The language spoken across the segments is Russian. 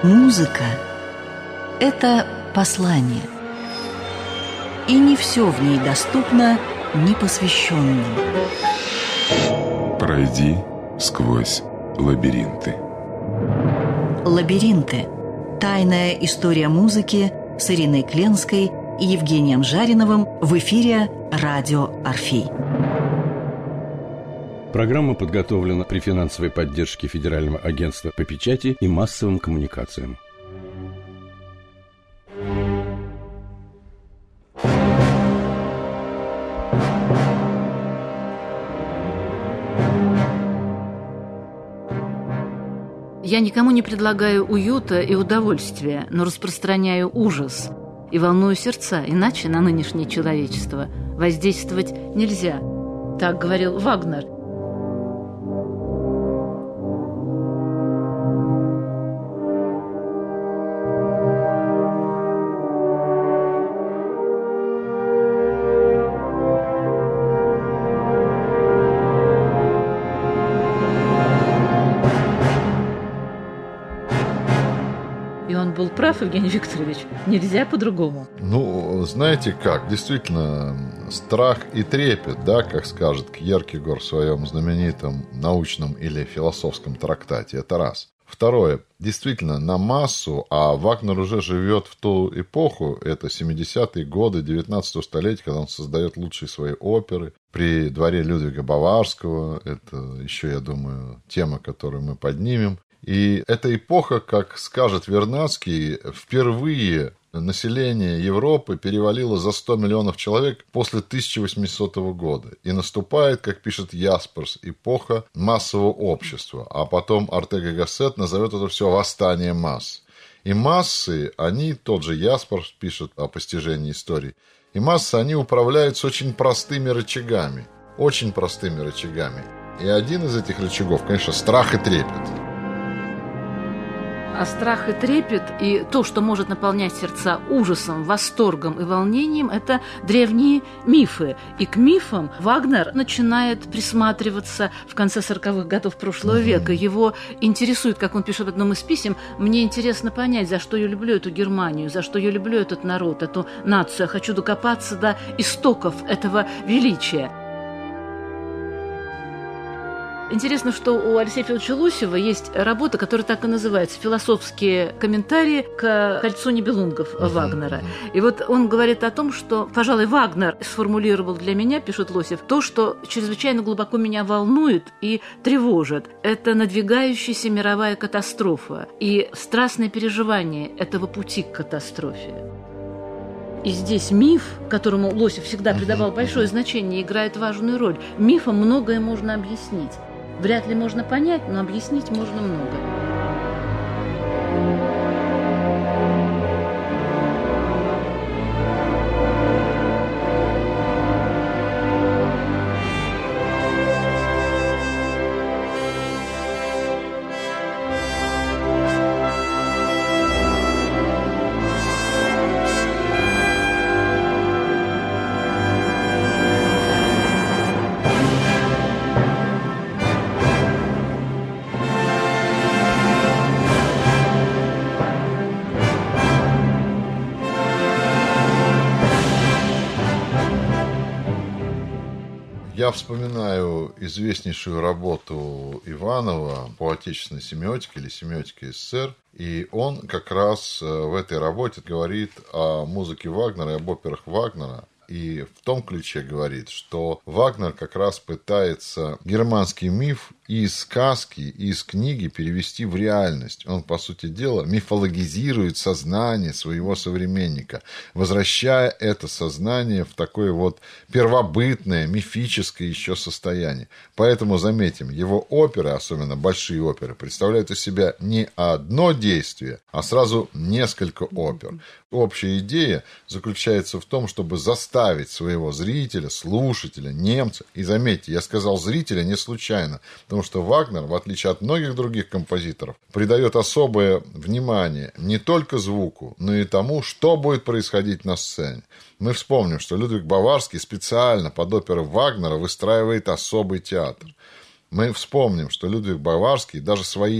Музыка – это послание. И не все в ней доступно непосвященным. Пройди сквозь лабиринты. «Лабиринты. Тайная история музыки» с Ириной Кленской и Евгением Жариновым в эфире «Радио Орфей». Программа подготовлена при финансовой поддержке Федерального агентства по печати и массовым коммуникациям. Я никому не предлагаю уюта и удовольствия, но распространяю ужас и волную сердца, иначе на нынешнее человечество воздействовать нельзя. Так говорил Вагнер. И он был прав, Евгений Викторович. Нельзя по-другому. Ну, знаете как, действительно, страх и трепет, да, как скажет Кьеркегор в своем знаменитом научном или философском трактате, это раз. Второе, действительно, на массу, а Вагнер уже живет в ту эпоху, это 70-е годы 19-го столетия, когда он создает лучшие свои оперы при дворе Людвига Баварского, это еще, я думаю, тема, которую мы поднимем. И эта эпоха, как скажет Вернадский, впервые население Европы перевалило за 100 миллионов человек после 1800 года. И наступает, как пишет Ясперс, эпоха массового общества. А потом Ортега и Гассет назовет это все «восстание масс». И массы, они, тот же Ясперс пишет о постижении истории, и массы, они управляются очень простыми рычагами. Очень простыми рычагами. И один из этих рычагов, конечно, страх и трепет. А страх и трепет, и то, что может наполнять сердца ужасом, восторгом и волнением, это древние мифы. И к мифам Вагнер начинает присматриваться в конце 40-х годов прошлого века. Его интересует, как он пишет в одном из писем, «Мне интересно понять, за что я люблю эту Германию, за что я люблю этот народ, эту нацию. Я хочу докопаться до истоков этого величия». Интересно, что у Алексея Федоровича Лосева есть работа, которая так и называется «Философские комментарии к кольцу Нибелунгов» Вагнера. И вот он говорит о том, что, пожалуй, Вагнер сформулировал для меня, пишет Лосев, то, что чрезвычайно глубоко меня волнует и тревожит. Это надвигающаяся мировая катастрофа и страстное переживание этого пути к катастрофе. И здесь миф, которому Лосев всегда придавал большое значение, играет важную роль. Мифом многое можно объяснить. Вряд ли можно понять, но объяснить можно много. Я вспоминаю известнейшую работу Иванова по отечественной семиотике или семиотике СССР, и он как раз в этой работе говорит о музыке Вагнера и об операх Вагнера. И в том ключе говорит, что Вагнер как раз пытается германский миф из сказки, из книги перевести в реальность. Он, по сути дела, мифологизирует сознание своего современника, возвращая это сознание в такое вот первобытное, мифическое еще состояние. Поэтому, заметим, его оперы, особенно большие оперы, представляют из себя не одно действие, а сразу несколько опер. Общая идея заключается в том, чтобы заставить своего зрителя, слушателя, немца, и заметьте, я сказал зрителя не случайно, потому что Вагнер, в отличие от многих других композиторов, придает особое внимание не только звуку, но и тому, что будет происходить на сцене. Мы вспомним, что Людвиг Баварский специально под оперы Вагнера выстраивает особый театр. Мы вспомним, что Людвиг Баварский даже свои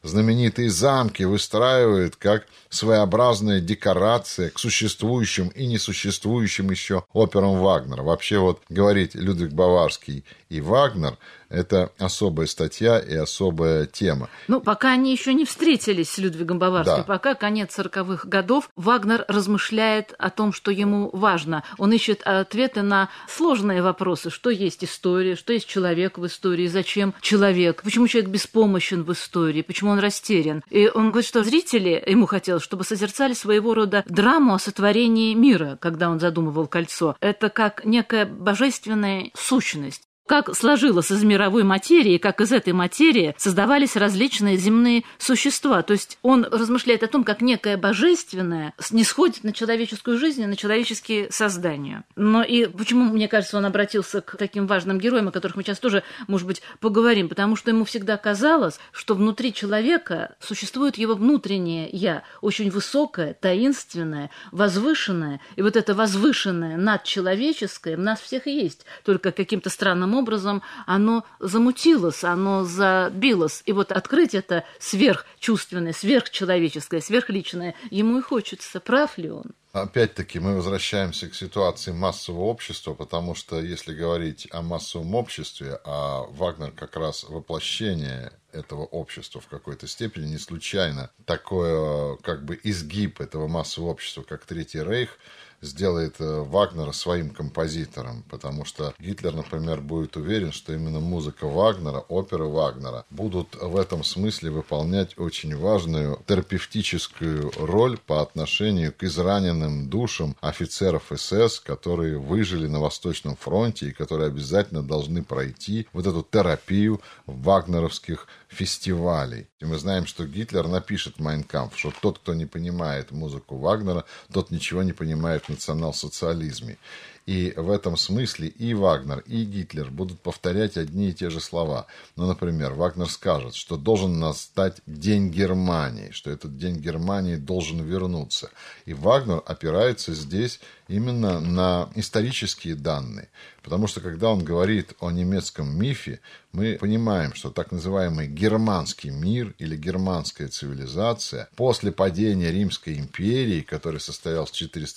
знаменитые замки выстраивает как своеобразная декорация к существующим и несуществующим еще операм Вагнера. Вообще вот говорить Людвиг Баварский и Вагнер – это особая статья и особая тема. Ну, пока они еще не встретились с Людвигом Баварским, Да. пока конец 40-х годов, Вагнер размышляет о том, что ему важно. Он ищет ответы на сложные вопросы, что есть история, что есть человек в истории, зачем человек, почему человек беспомощен в истории, почему он растерян. И он говорит, что зрители, ему хотелось, чтобы созерцали своего рода драму о сотворении мира, когда он задумывал «Кольцо». Это как некая божественная сущность. Как сложилось из мировой материи, как из этой материи создавались различные земные существа. То есть он размышляет о том, как некое божественное снисходит на человеческую жизнь и на человеческие создания. Но и почему, мне кажется, он обратился к таким важным героям, о которых мы сейчас тоже, может быть, поговорим, потому что ему всегда казалось, что внутри человека существует его внутреннее «я», очень высокое, таинственное, возвышенное. И вот это возвышенное, надчеловеческое в нас всех есть, только каким-то странным образом оно замутилось, оно забилось. И вот открыть это сверхчувственное, сверхчеловеческое, сверхличное ему и хочется. Прав ли он? Опять-таки мы возвращаемся к ситуации массового общества, потому что если говорить о массовом обществе, а Вагнер как раз воплощение этого общества в какой-то степени, не случайно такое как бы изгиб этого массового общества, как Третий Рейх, сделает Вагнера своим композитором, потому что Гитлер, например, будет уверен, что именно музыка Вагнера, оперы Вагнера будут в этом смысле выполнять очень важную терапевтическую роль по отношению к израненным душам офицеров СС, которые выжили на Восточном фронте и которые обязательно должны пройти вот эту терапию вагнеровских фестивалей. И мы знаем, что Гитлер напишет в «Майн кампф», что тот, кто не понимает музыку Вагнера, тот ничего не понимает в национал-социализме. И в этом смысле и Вагнер, и Гитлер будут повторять одни и те же слова. Ну, например, Вагнер скажет, что должен настать День Германии, что этот День Германии должен вернуться. И Вагнер опирается здесь именно на исторические данные. Потому что, когда он говорит о немецком мифе, мы понимаем, что так называемый германский мир или германская цивилизация после падения Римской империи, который состоялся в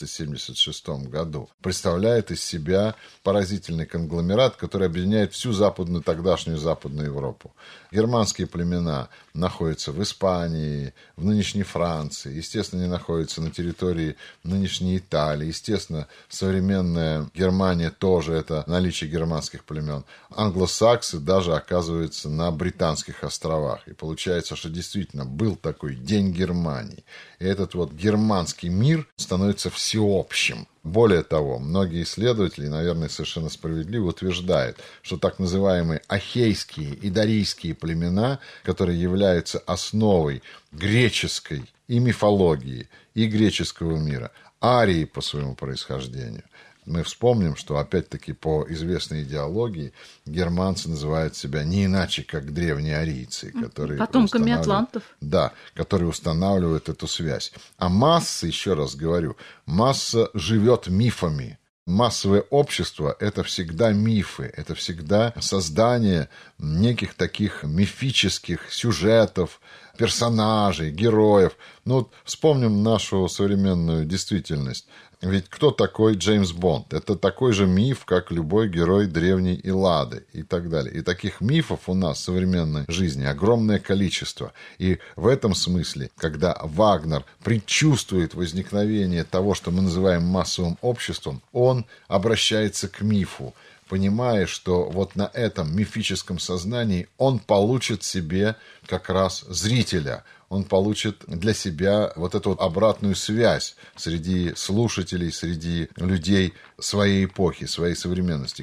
476 году, представляет из себя поразительный конгломерат, который объединяет всю тогдашнюю Западную Европу. Германские племена находятся в Испании, в нынешней Франции, естественно, они находятся на территории нынешней Италии, естественно, современная Германия тоже это наличие германских племен. Англосаксы даже оказываются на Британских островах. И получается, что действительно был такой День Германии. И этот вот германский мир становится всеобщим. Более того, многие исследователи, наверное, совершенно справедливо утверждают, что так называемые ахейские и дарийские племена, которые являются основой греческой и мифологии, и греческого мира, арии по своему происхождению. Мы вспомним, что, опять-таки, по известной идеологии германцы называют себя не иначе, как древние арийцы, которые потомками атлантов. Да, которые устанавливают эту связь. А масса, еще раз говорю, масса живет мифами. Массовое общество – это всегда мифы, это всегда создание неких таких мифических сюжетов, персонажей, героев. Ну, вот вспомним нашу современную действительность. Ведь кто такой Джеймс Бонд? Это такой же миф, как любой герой древней Эллады и так далее. И таких мифов у нас в современной жизни огромное количество. И в этом смысле, когда Вагнер предчувствует возникновение того, что мы называем массовым обществом, он обращается к мифу, понимая, что вот на этом мифическом сознании он получит себе как раз зрителя, он получит для себя вот эту вот обратную связь среди слушателей, среди людей своей эпохи, своей современности.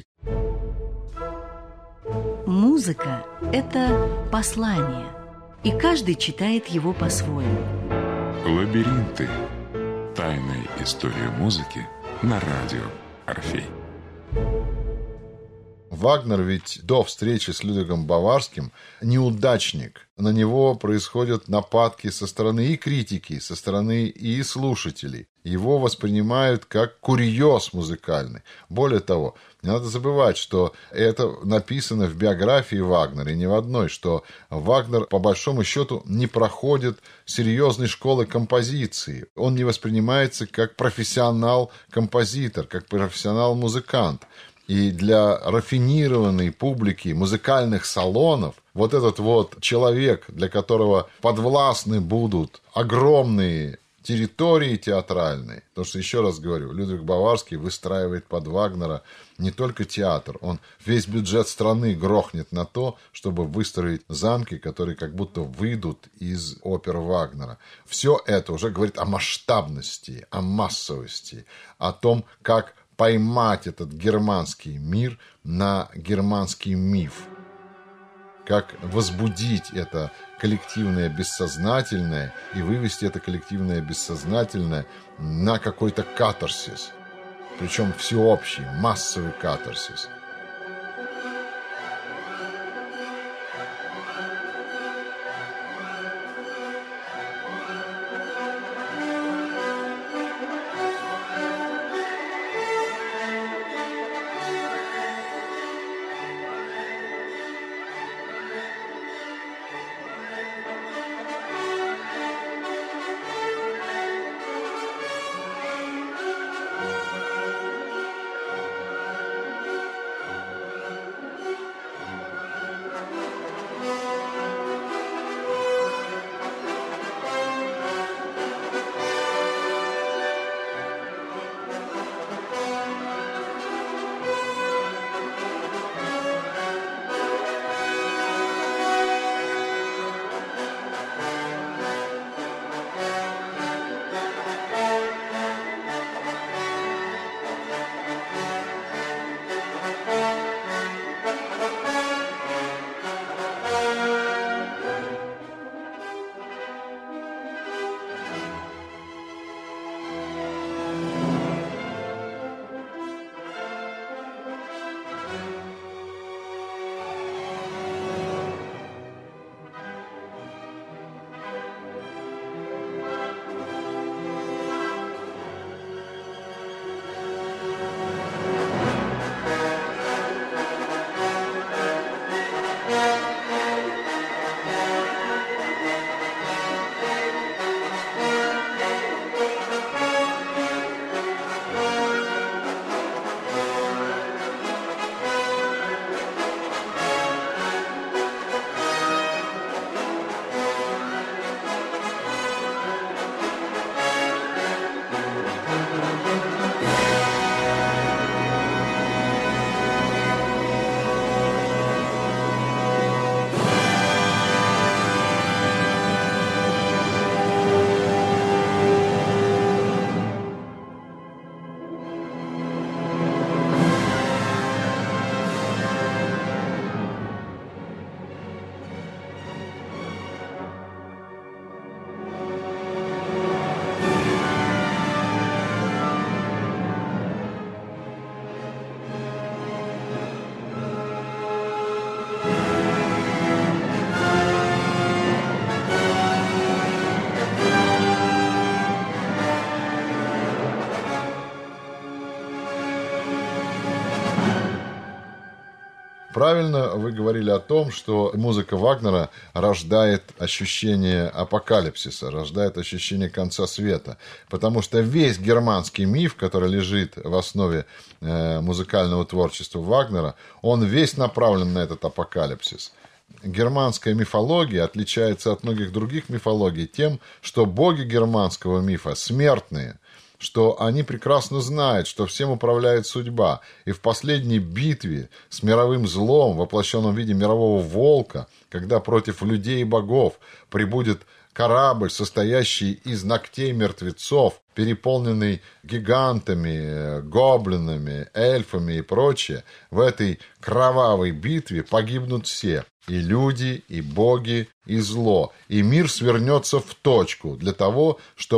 Музыка – это послание, и каждый читает его по-своему. Лабиринты. Тайная история музыки на радио Орфей. Вагнер ведь до встречи с Людвигом Баварским неудачник. На него происходят нападки со стороны и критики, со стороны и слушателей. Его воспринимают как курьез музыкальный. Более того, не надо забывать, что это написано в биографии Вагнера, и не в одной, что Вагнер, по большому счету, не проходит серьезной школы композиции. Он не воспринимается как профессионал-композитор, как профессионал-музыкант. И для рафинированной публики музыкальных салонов вот этот вот человек, для которого подвластны будут огромные территории театральные, потому что, еще раз говорю, Людвиг Баварский выстраивает под Вагнера не только театр, он весь бюджет страны грохнет на то, чтобы выстроить замки, которые как будто выйдут из опер Вагнера. Все это уже говорит о масштабности, о массовости, о том, как поймать этот германский мир на германский миф, как возбудить это коллективное бессознательное и вывести это коллективное бессознательное на какой-то катарсис, причем всеобщий, массовый катарсис. Правильно вы говорили о том, что музыка Вагнера рождает ощущение апокалипсиса, рождает ощущение конца света. Потому что весь германский миф, который лежит в основе музыкального творчества Вагнера, он весь направлен на этот апокалипсис. Германская мифология отличается от многих других мифологий тем, что боги германского мифа смертные, что они прекрасно знают, что всем управляет судьба. И в последней битве с мировым злом, воплощенном в виде мирового волка, когда против людей и богов прибудет корабль, состоящий из ногтей мертвецов, переполненный гигантами, гоблинами, эльфами и прочее, в этой кровавой битве погибнут все. И люди, и боги, и зло. И мир свернется в точку для того, чтобы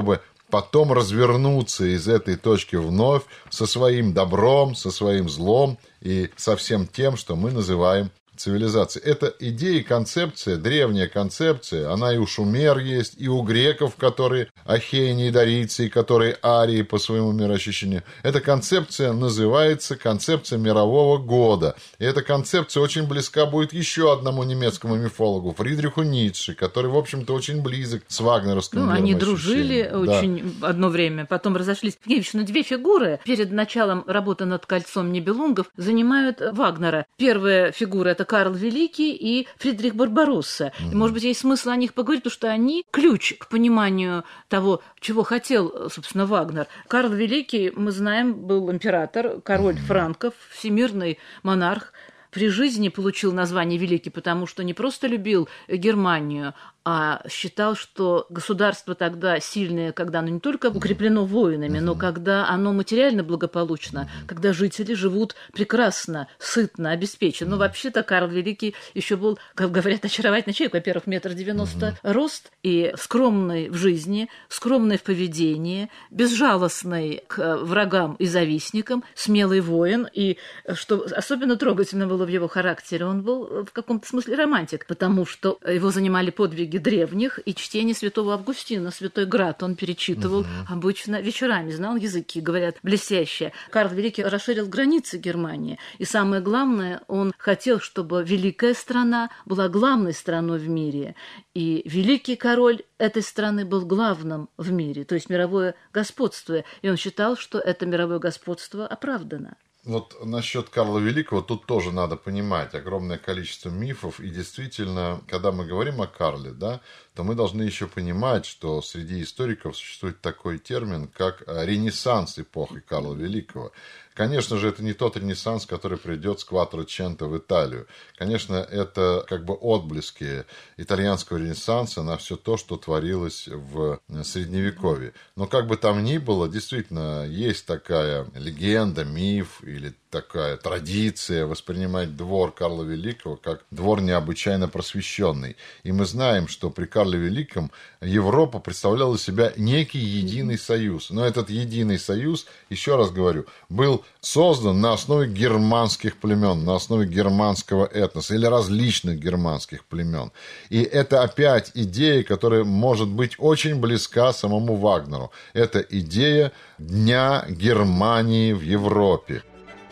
потом развернуться из этой точки вновь со своим добром, со своим злом и со всем тем, что мы называем цивилизации. Это идея и концепция, древняя концепция, она и у шумер есть, и у греков, которые ахейни и дарийцы, и которые арии по своему мироощущению. Эта концепция называется концепция мирового года. И эта концепция очень близка будет еще одному немецкому мифологу, Фридриху Ницше, который, в общем-то, очень близок с вагнеровским они дружили очень одно время, потом разошлись. Евгений Ильич, две фигуры перед началом работы над «Кольцом Нибелунгов» занимают Вагнера. Первая фигура — это Карл Великий и Фридрих Барбаросса. И, может быть, есть смысл о них поговорить, потому что они ключ к пониманию того, чего хотел, собственно, Вагнер. Карл Великий, мы знаем, был император, король франков, всемирный монарх. При жизни получил название Великий, потому что не просто любил Германию, а считал, что государство тогда сильное, когда оно не только укреплено воинами, но когда оно материально благополучно, когда жители живут прекрасно, сытно, обеспеченно. Но вообще-то Карл Великий еще был, как говорят, очаровательный человек. Во-первых, 1,90 м рост и скромный в жизни, скромный в поведении, безжалостный к врагам и завистникам, смелый воин. И что особенно трогательно было в его характере, он был в каком-то смысле романтик, потому что его занимали подвиги древних и чтение святого Августина, Святой Град он перечитывал обычно вечерами, знал языки, говорят, блестяще. Карл Великий расширил границы Германии, и самое главное, он хотел, чтобы великая страна была главной страной в мире, и великий король этой страны был главным в мире, то есть мировое господство, и он считал, что это мировое господство оправдано. Вот насчет Карла Великого тут тоже надо понимать огромное количество мифов. И действительно, когда мы говорим о Карле, да, то мы должны еще понимать, что среди историков существует такой термин, как ренессанс эпохи Карла Великого. Конечно же, это не тот ренессанс, который придет с Кватроченто в Италию. Конечно, это как бы отблески итальянского ренессанса на все то, что творилось в Средневековье. Но как бы там ни было, действительно, есть такая легенда, миф или такая традиция воспринимать двор Карла Великого как двор необычайно просвещенный. И мы знаем, что при Карле Великом Европа представляла из себя некий единый союз. Но этот единый союз, еще раз говорю, был создан на основе германских племен, на основе германского этноса или различных германских племен. И это опять идея, которая может быть очень близка самому Вагнеру. Это идея Дня Германии в Европе.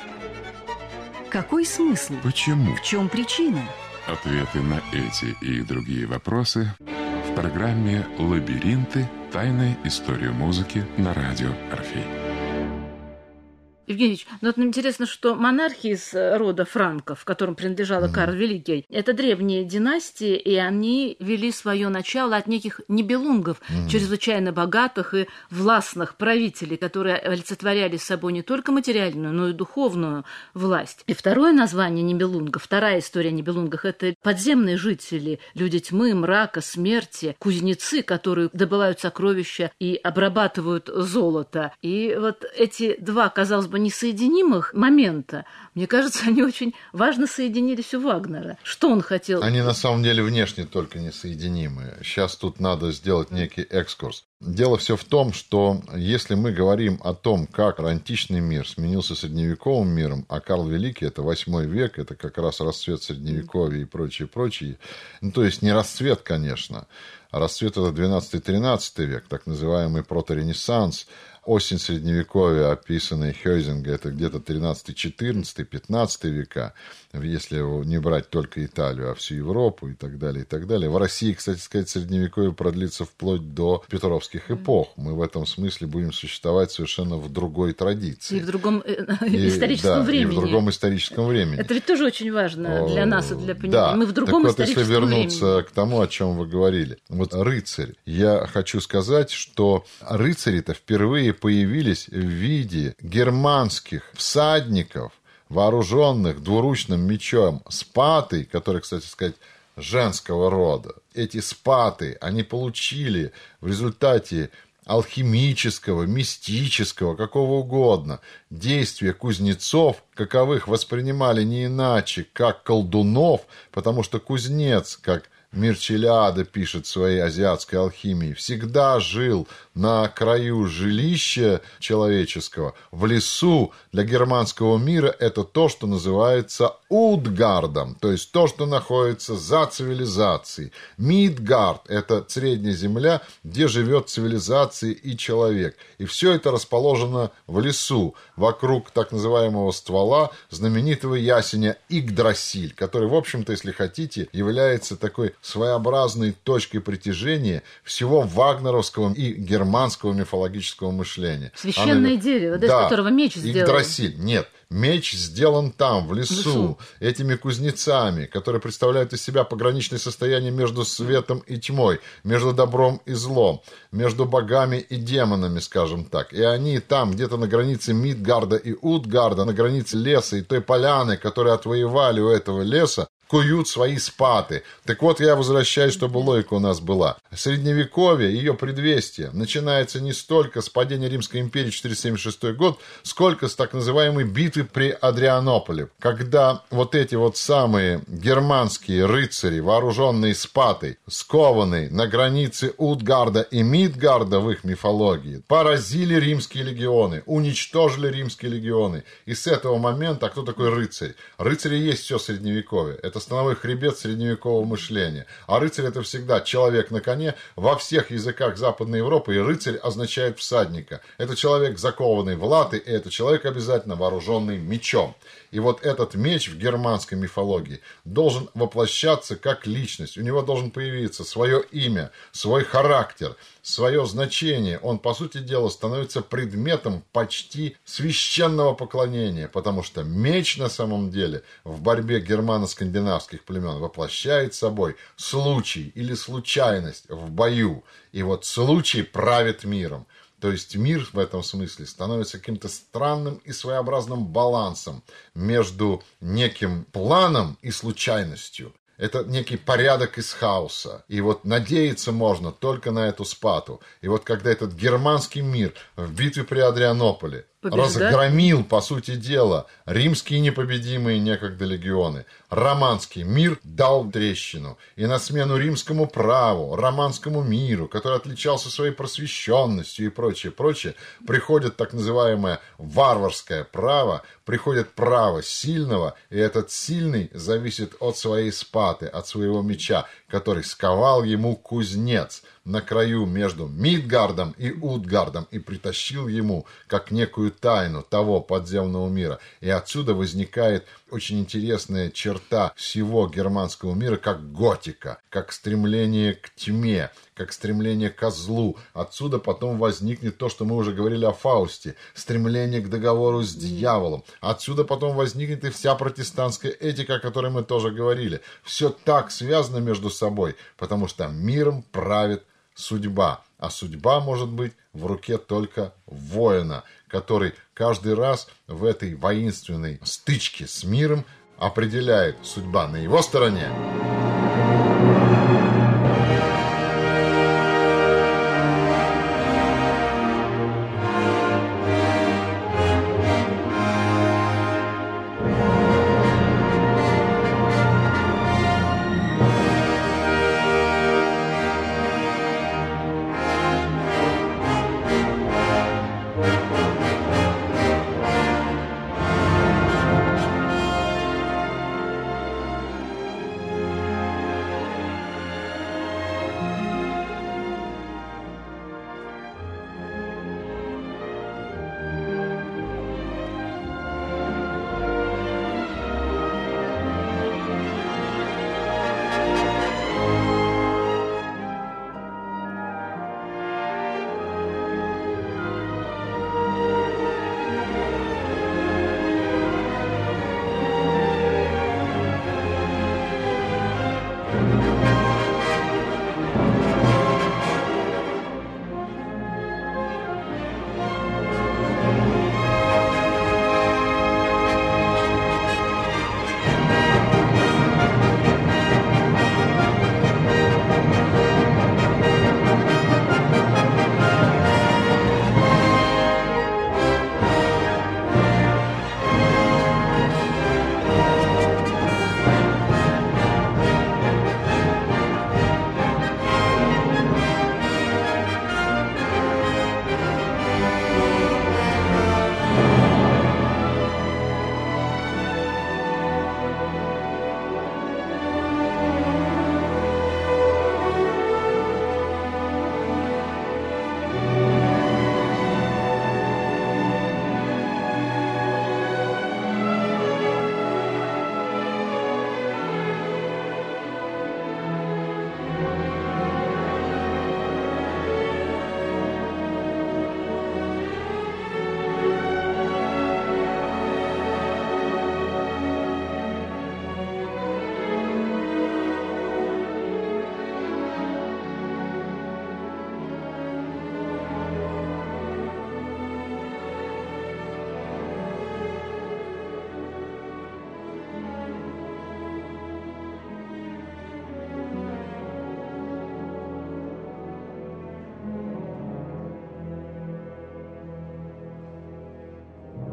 Какой смысл? Почему? В чем причина? Ответы на эти и другие вопросы в программе «Лабиринты. Тайная история музыки» на радио «Орфей». Евгений Ильич, ну вот интересно, что монархи из рода франков, которым принадлежала Карл Великий, это древние династии, и они вели свое начало от неких нибелунгов, чрезвычайно богатых и властных правителей, которые олицетворяли собой не только материальную, но и духовную власть. И второе название нибелунгов, вторая история о нибелунгах, это подземные жители, люди тьмы, мрака, смерти, кузнецы, которые добывают сокровища и обрабатывают золото. И вот эти два, казалось бы, несоединимых момента, мне кажется, они очень важно соединились у Вагнера. Что он хотел? Они на самом деле внешне только несоединимые. Сейчас тут надо сделать некий экскурс. Дело все в том, что если мы говорим о том, как античный мир сменился средневековым миром, а Карл Великий – это 8 век, это как раз расцвет Средневековья и прочее, ну, то есть не расцвет, конечно, а расцвет – это 12-13 век, так называемый проторенессанс. Осень Средневековья, описанная Хёйзинга, это где-то 13, 14, 15 века, если не брать только Италию, а всю Европу и так далее, и так далее. В России, кстати сказать, Средневековье продлится вплоть до петровских эпох. Мы в этом смысле будем существовать совершенно в другой традиции. И в другом историческом времени. И в другом историческом времени. Это ведь тоже очень важно для нас и для понимания. Да. Мы в другом историческом времени. Так вот, если вернуться к тому, о чем вы говорили. Вот рыцарь. Я хочу сказать, что рыцари-то впервые появились в виде германских всадников, вооруженных двуручным мечом, спаты, которые, кстати сказать, женского рода. Эти спаты они получили в результате алхимического, мистического, какого угодно, действия кузнецов, каковых воспринимали не иначе, как колдунов, потому что кузнец, как Мир Челиада пишет в своей азиатской алхимии, всегда жил на краю жилища человеческого, в лесу. Для германского мира это то, что называется Утгардом, то есть то, что находится за цивилизацией. Мидгард – это средняя земля, где живет цивилизация и человек. И все это расположено в лесу, вокруг так называемого ствола знаменитого ясеня Игдрасиль, который, в общем-то, если хотите, является такой своеобразной точкой притяжения всего вагнеровского и германского мифологического мышления. Священное дерево, из которого меч сделан. Игдрасиль. Нет. Меч сделан там, в лесу, этими кузнецами, которые представляют из себя пограничное состояние между светом и тьмой, между добром и злом, между богами и демонами, скажем так. И они там, где-то на границе Мидгарда и Утгарда, на границе леса и той поляны, которые отвоевали у этого леса, куют свои спаты. Так вот, я возвращаюсь, чтобы логика у нас была. Средневековье, ее предвестие, начинается не столько с падения Римской империи 476 год, сколько с так называемой битвы при Адрианополе, когда вот эти вот самые германские рыцари, вооруженные спатой, скованные на границе Утгарда и Мидгарда в их мифологии, поразили римские легионы, уничтожили римские легионы. И с этого момента, а кто такой рыцарь? Рыцарь и есть все Средневековье. Это становой хребет средневекового мышления. А рыцарь — это всегда человек на коне. Во всех языках Западной Европы и рыцарь означает всадника. Это человек, закованный в латы, и это человек обязательно вооруженный мечом. И вот этот меч в германской мифологии должен воплощаться как личность. У него должен появиться свое имя, свой характер, свое значение. Он, по сути дела, становится предметом почти священного поклонения, потому что меч на самом деле в борьбе германо-скандинавских племен воплощает собой случай или случайность в бою. И вот случай правит миром. То есть мир в этом смысле становится каким-то странным и своеобразным балансом между неким планом и случайностью. Это некий порядок из хаоса. И вот надеяться можно только на эту спату. И вот когда этот германский мир в битве при Адрианополе разгромил, по сути дела, римские непобедимые некогда легионы, романский мир дал трещину. И на смену римскому праву, романскому миру, который отличался своей просвещенностью и прочее, приходит так называемое варварское право, приходит право сильного, и этот сильный зависит от своей спаты, от своего меча, который сковал ему кузнец на краю между Мидгардом и Утгардом и притащил ему как некую тайну того подземного мира. И отсюда возникает очень интересная черта всего германского мира, как готика, как стремление к тьме, как стремление ко злу. Отсюда потом возникнет то, что мы уже говорили о Фаусте, стремление к договору с дьяволом. Отсюда потом возникнет и вся протестантская этика, о которой мы тоже говорили. Все так связано между собой, потому что миром правит судьба. А судьба может быть в руке только воина, который каждый раз в этой воинственной стычке с миром определяет, судьба на его стороне.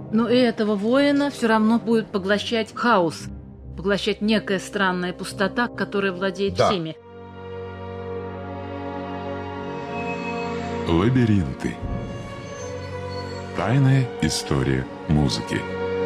Но и этого воина все равно будет поглощать хаос, поглощать некая странная пустота, которая владеет всеми. Лабиринты. Тайная история музыки.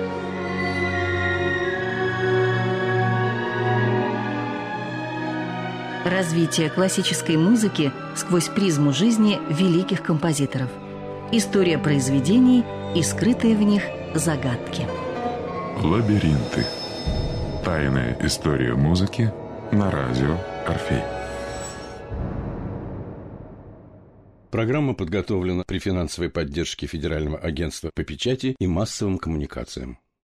Развитие классической музыки сквозь призму жизни великих композиторов. История произведений и скрытые в них загадки. Лабиринты. Тайная история музыки на радио Орфей. Программа подготовлена при финансовой поддержке Федерального агентства по печати и массовым коммуникациям.